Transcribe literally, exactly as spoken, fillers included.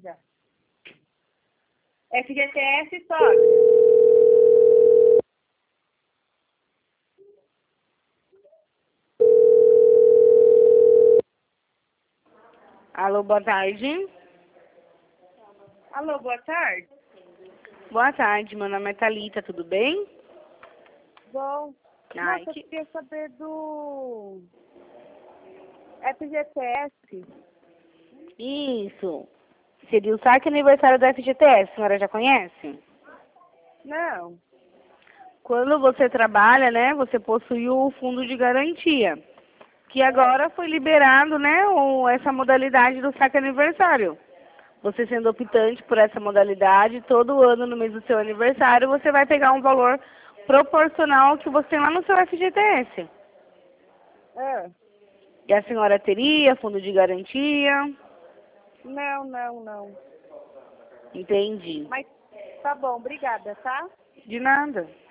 Obrigada. F G T S, sogra. Alô, boa tarde. Alô, boa tarde. Boa tarde, meu nome é Thalita, tudo bem? Bom, Ai, nossa, que... eu queria saber do F G T S. Isso. Seria o saque aniversário da F G T S, a senhora já conhece? Não. Quando você trabalha, né, você possui o fundo de garantia, que agora foi liberado, né, o, essa modalidade do saque aniversário. Você sendo optante por essa modalidade, todo ano no mês do seu aniversário, você vai pegar um valor proporcional ao que você tem lá no seu F G T S. É. E a senhora teria fundo de garantia? Não, não, não. Entendi. Mas tá bom, obrigada, tá? De nada.